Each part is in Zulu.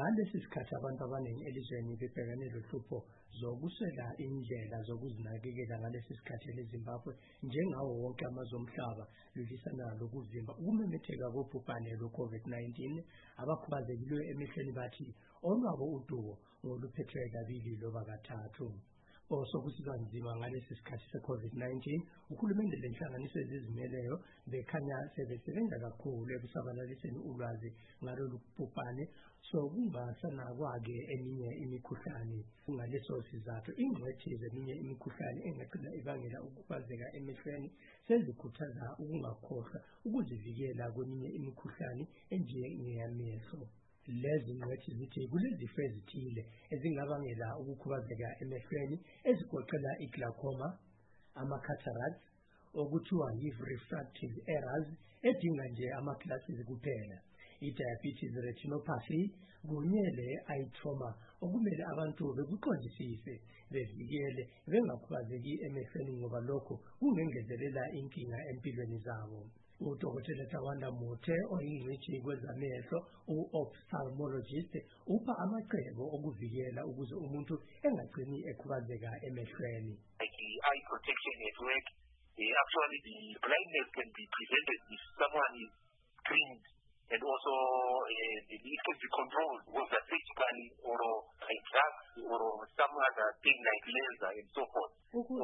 ngalesi sikhathi abantu abaningi elizweni bebhekane lohlupho zokuswela indlela zokuzinakekela ngalesi sikhathi eZimbabwe njengawo wonke amazwe omhlaba lulisana lokuvimba ukumemetheka kobhubhane lwe-COVID-19 abakhubazekileyo emehlweni bathi olwabo udubo ngoluphethwe kabili loba kathathu. Osokusizwa nzima ngalesi sikhathi se-COVID-19 ukhulumende lenhlanganiso ezizimeleyo bekhanya sebesebenza kakhulu ekusabalaliseni ulwazi ngalolu bhubhane sokungasanakwa-ke eminye imikhuhlane. Ngaleso sizathu ingcwethi zeminye imikhuhlane engagcina ibangela ukukhubazeka emehlweni sezikhuthaza ukungakhohlwa ukuzivikela kweminye imikhuhlane enjengeyamehlo. Lezi ngcwethi zithi kulezifo ezithile ezingabangela ukukhubazeka emehlweni ezigoqela i-glaucoma, ama-cataracts, okuthiwa yi-refractive errors edinga nje ama-glasses kuphela, i-diabetes retinopathy kunye le-eye trauma okumele abantu bekuqondisise bevikele bengakhubazeki emehlweni ngoba lokho kungengezelela inkinga empilweni zabo. Udokotela Tawanda Muthe oyingcitshi kwezamehlo u-ophthalmologist upha amacebo okuvikela ukuze umuntu engagcini ekhubazeka emehlweni. Eye protection at work, actually the blindness can be prevented if someone is trained, and also it can be controlled whether surgically or by drugs or some other thing like laser and so forth.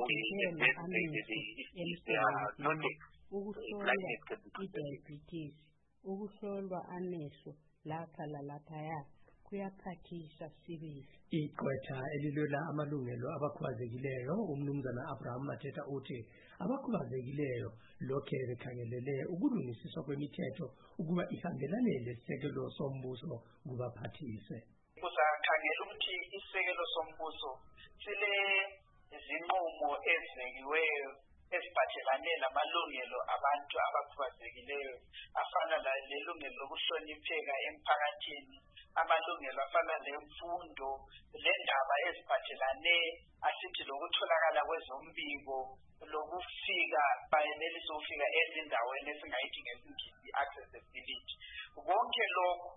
Diabetes, ukuhlolwa amehlo lapha lalaphaya kuyaphathisa sibili. Igqwetha elilwela amalungelo abakhubazekileyo umnumzana Abraham Mateta uthi abakhubazekileyo lokhe bekhangelele ukulungisiswa kwemithetho ukuba ihambelane lesisekelo sombuso kubaphathise. Kuzakhangela ukuthi isekelo sombuso sile izinqumo ezibekiweyo eziphathelane namalungelo abantu abakhubazekileyo afana lelungelo lokuhlonipheka emphakathini, amalungelo afana lemfundo, lendaba eziphathelane asithi lokutholakala kwezombiko, lokufika bayenelisa ukufika ezindaweni esingayithi ngesingisi accessibility. Konke lokho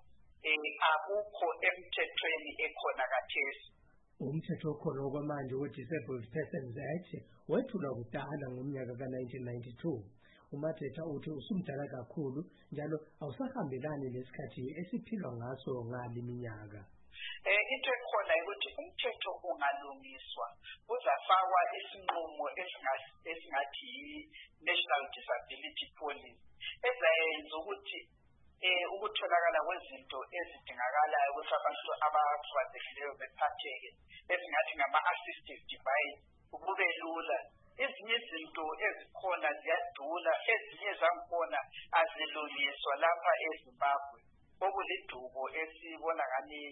akukho emthethweni ekhona kathesi. Umthetho okhona okwamanje we-Disabled Persons Act wethulwa kudala ngomnyaka ka-1992. uMateta uthi usumdala kakhulu njalo awusahambelani lesikhathi esiphilwa ngaso ngale minyaka. Into ekhona ukuthi umthetho ungalungiswa uzafakwa isinqumo esingathi yi-National Disability Policy ezayenza ukuthi ukutholakala kwezinto ezidingakalayo ukuthi abantu abakhubazekileyo bephatheke esingathi ngama-assistive device kube lula. Ezinye izinto ezikhona ziyadula, ezinye zakhona azilungiswa lapha eZimbabwe. Okulidubo esibona ngani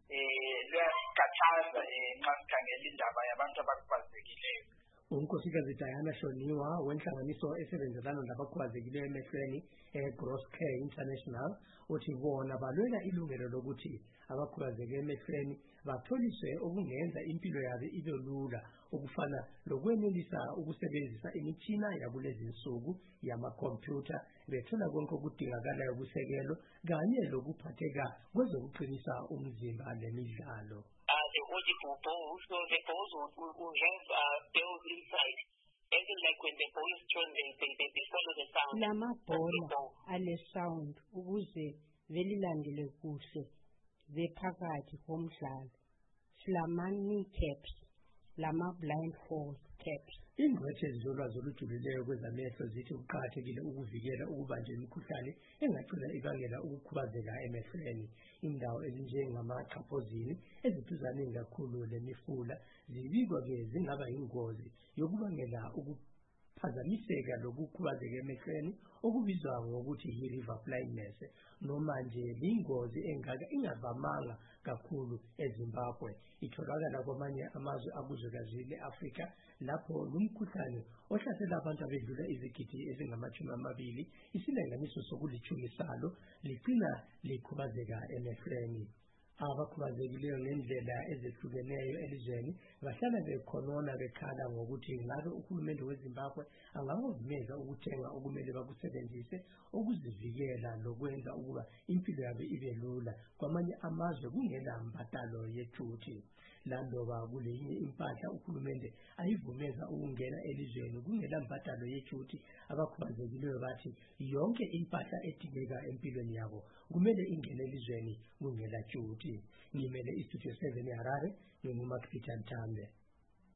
luyakhathaza nxa sikhangela indaba yabantu abakhubazekileyo. Unkosikazi Diana Shoniwa wenhlanganiso esebenzelana labakhubazekileyo emehlweni Gross Care International uthi bona balwela ilungelo lokuthi abakhubazeke emehlweni batholiswe okungenza impilo yabo ibe lula okufana lokwenelisa ukusebenzisa imitshina yakulezi nsuku yamakhompyutha bethola konke okudingakalayo kusekelo kanye lokuphatheka kwezokuqinisa umzimba lemidlalo. The balls will have bells inside. Even like when the ball is thrown, they follow the sound. Lamabhola ale sound ukuze velilandele kuhle bephakathi komdlalo. Silama knee caps, lama blindfold caps. Ingcwethi ezolwazi olujulileyo kwezamehlo zithi kuqakathekile ukuvikela ukubanja imikhuhlane engagcina ibangela ukukhubazeka emehlweni. Indawo ezinjengamaxhaphozini eziduzane kakhulu lemifula zibikwa-ke zingaba yingozi yokubangela ukuphazamiseka lokukhubazeka emehlweni okubizwa ngokuthi yi-river blindness. Noma nje liyingozi engaka ingavamanga kakhulu eZimbabwe, itholakala kwamanye amazwe akuzwekazi le-Afrika lapho lumkhuhlane ohlasela abantu abedlula izigidi ezingama-20 isilinganiso sokulithumi salo ligcina likhubazeka emehlweni. abakhubazekileyo ngendlela ezehlukeneyo elizweni bahlala bekhonona bekhala ngokuthi ngabe uhulumende weZimbabwe angakuvumeza ukuthenga okumele bakusebenzise ukuzivikela lokwenza ukuba impilo yabo ibe lula kwamanye amazwe kungela mbadalo yethuthi landoba kulenye impahla uhulumende ayivumeza ukungena elizweni kungela mbadalo yethuthi abakhubazekileyo bathi yonke impahla edingeka empilweni yabo kumele ingene elizweni kungela thuthi ngimele istudio 7 eHarare nginguMark Peter Mthambe